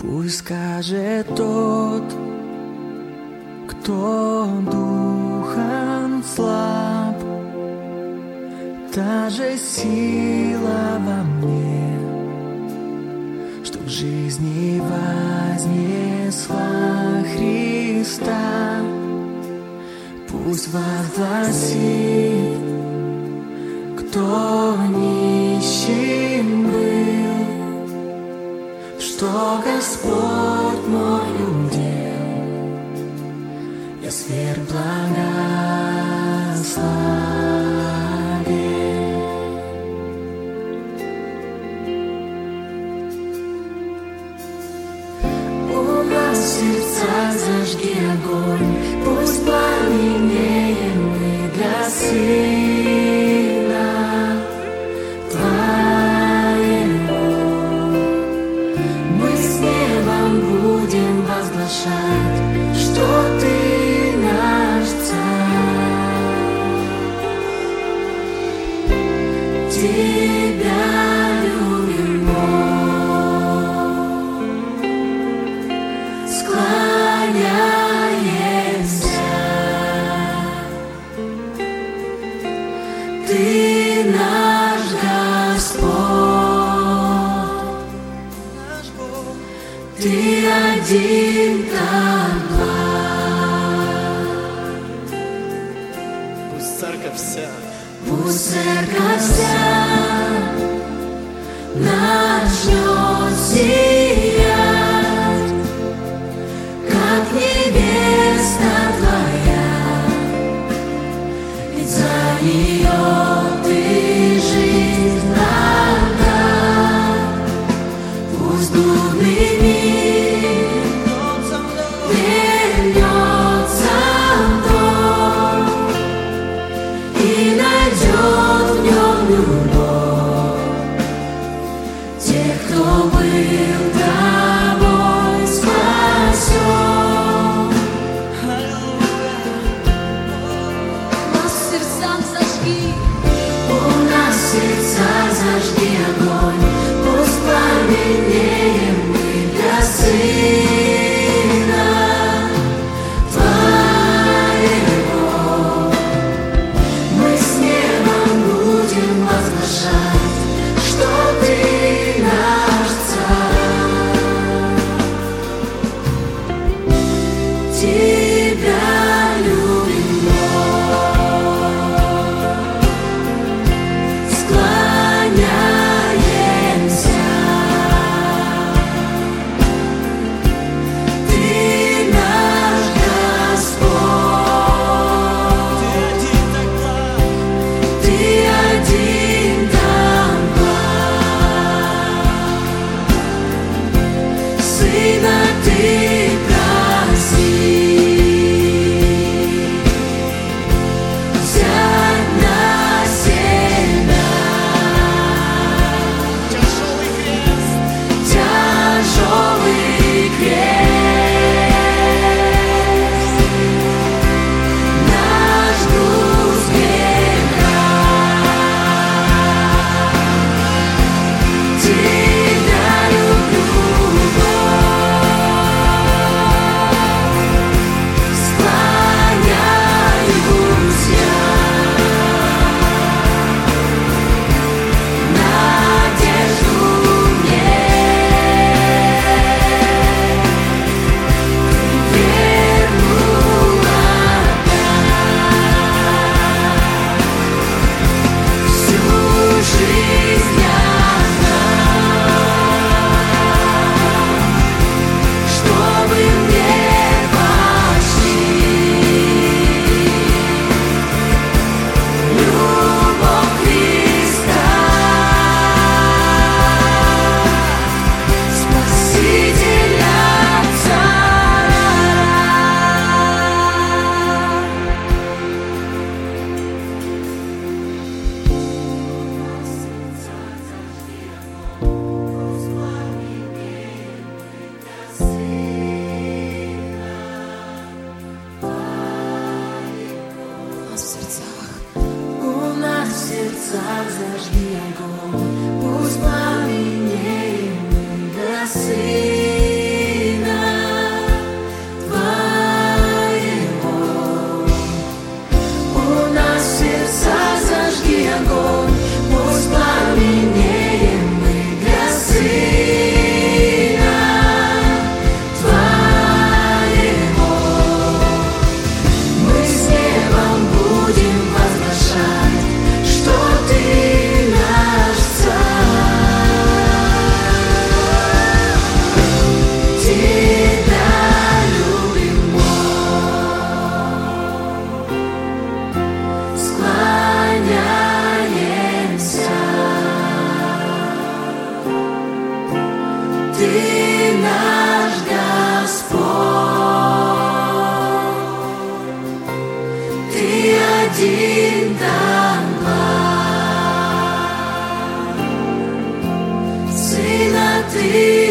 Пусть скажет тот, кто духом слаб, та же сила во мне, что в жизни вознесла Христа. Пусть возгласит, кто нищим был, что Господь мой удел, я сверх благословен. У нас в сердцах зажги огонь, пусть пламенеем мы для Сына Твоего. Мы с небом будем возглашать, что Ты наш Царь. Тебя любим, склоняемся. Ты наш Господь, Ты один там благ. Пусть церковь вся начнет сиять, как невеста Твоя, ведь за нее Ты жизнь отдал. Пусть блудный мир вернется в дом и найдет в нем любовь тех, кто был тобой спасен. У нас в сердцах зажги огонь, пусть пламенеем мы для Сына Твоего. Мы с небом будем возглашать, что Ты наш Царь. Тебя любим, склоняемся. Ты наш Господь, Ты один там благ. Сына Ты проси взять на себя тяжелый крест, наш груз греха. Тебя люблю, склоняюсь я, надежду мне вернула всю жизнь отдам, чтобы мне почти любовь Христа, Спасителя Царя. У нас в сердцах зажги огонь, пусть пламенеем мы для Сына Ты наш Господь, Ты один дан благ, Сына Ты